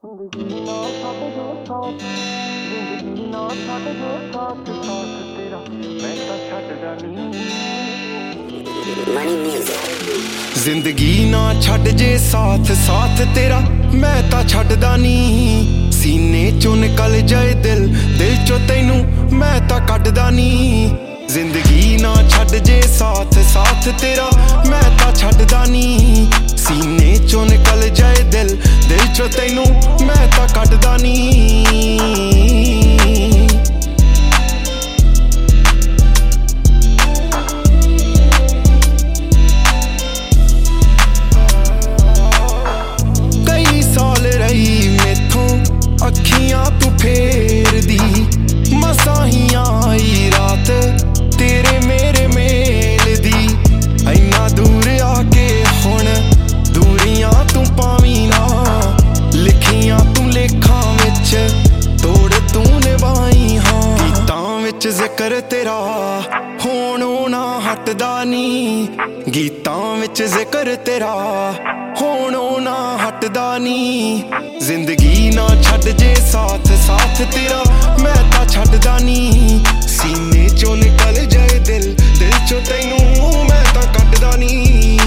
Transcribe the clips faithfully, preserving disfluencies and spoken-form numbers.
ਜ਼ਿੰਦਗੀ ਨਾ ਛੱਡ ਜੋ ਸਾਥ ਜ਼ਿੰਦਗੀ ਨਾ ਛੱਡ ਜੋ ਸਾਥ ਸਾਥ ਤੇਰਾ ਮੈਂ ਤਾਂ ਛੱਡਦਾ ਨਹੀਂ ਮਨੀ ਮਿਊਜ਼ਿਕ। ਜ਼ਿੰਦਗੀ ਨਾ ਛੱਡ ਜੇ ਸਾਥ ਸਾਥ ਤੇਰਾ ਮੈਂ ਤਾਂ ਛੱਡਦਾ ਨਹੀਂ। ਸੀਨੇ ਚੋਂ ਨਿਕਲ ਜਾਏ ਦਿਲ ਦਿਲ ਚੋਂ ਤੈਨੂੰ ਮੈਂ ਤਾਂ ਕੱਢਦਾ ਨਹੀਂ। ਜ਼ਿੰਦਗੀ ਨਾ ਛੱਡ ਜੇ ਸਾਥ ਸਾਥ ਤੇਰਾ ਮੈਂ ਤਾਂ ਛੱਡਦਾ ਨਹੀਂ। ਸੀਨੇ ਚੋਂ ਨਿਕਲ ਜਾਏ ਦਿਲ ਦਿਲ ਚੋਂ ਤੈਨੂੰ ਮੈਂ ਤਾਂ ਕੱਢਦਾ ਨਹੀਂ। ਕਈ ਸਾਲ ਰਹੀ ਮੈਥੋਂ ਅੱਖੀਆਂ ਤੂੰ ਫੇਰਦੀ ਮਸਾਂ ਹੀ ਆਈ ਰਾਤ ਤੇਰੇ ਮੇਰੇ ਮੇਲ ਦੀ। ਇੰਨਾ ਦੂਰ ਆ ਕੇ ਹੁਣ ਦੂਰੀਆਂ ਤੂੰ ਪਾਵੀਂ ਨਾ। ਲਿਖੀਆਂ ਤੂੰ ਲੇਖਾਂ ਵਿੱਚ ਤੋੜ ਤੂੰ ਨਿਭਾਈ ਹਾਂ। ਗੀਤਾਂ ਵਿੱਚ ਜ਼ਿਕਰ ਤੇਰਾ ਹੁਣ ਨਾ ਹਟਦਾ ਨੀ। ਗੀਤਾਂ ਵਿੱਚ ਜ਼ਿਕਰ ਤੇਰਾ ਹੁਣ ਨਾ ਹਟਦਾ ਨੀ। ਜ਼ਿੰਦਗੀ ਨਾ ਛੱਡ ਜੇ ਸਾਥ ਸਾਥ ਤੇਰਾ ਮੈਂ ਤਾਂ ਛੱਡਦਾ ਨੀ। ਸੀਨੇ ਚੋਂ ਨਿਕਲ ਜਾਏ ਦਿਲ ਦਿਲ ਚੋਂ ਤੈਨੂੰ ਮੈਂ ਤਾਂ ਕੱਢਦਾ ਨੀ।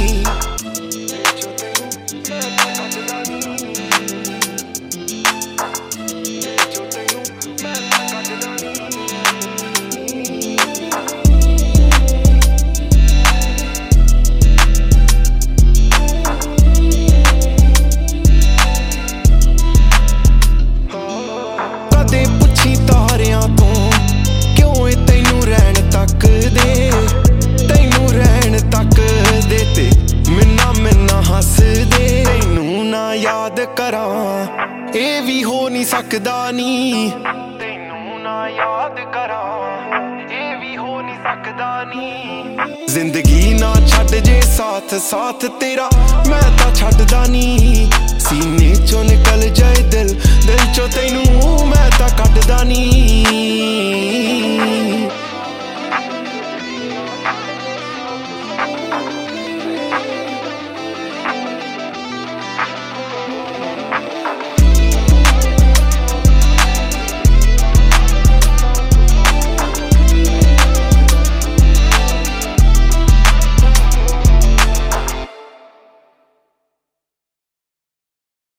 ਕਦੇ ਪੁੱਛੀ ਤਾਰਿਆਂ ਤੋਂ ਕਿਉਂ ਏ ਤੈਨੂੰ ਰਹਿਣ ਤੱਕ ਦੇ ਤੈਨੂੰ ਰਹਿਣ ਤੱਕ ਦੇ ਤੇ ਮਿੰਨਾ ਮਿੰਨਾ ਹੱਸਦੇ। ਤੈਨੂੰ ਨਾ ਯਾਦ ਕਰਾਂ ਇਹ ਵੀ ਹੋ ਨਹੀਂ ਸਕਦਾ ਨੀ। ਤੈਨੂੰ ਨਾ ਯਾਦ ਕਰਾਂ ਇਹ ਵੀ ਹੋ ਨਹੀਂ ਸਕਦਾ ਨੀ। ਜ਼ਿੰਦਗੀ ਨਾ ਛੱਡ ਜੇ ਸਾਥ ਸਾਥ ਤੇਰਾ ਮੈਂ ਤਾਂ ਛੱਡਦਾ ਨੀ। ਸੀਨੇ ਚੋਂ ਨਿਕਲ ਜਾਏ ਦਿਲ ਦਿਲ ਚੋਂ ਤੈਨੂੰ ਮੈਂ ਤਾਂ ਕੱਢਦਾ ਨੀ।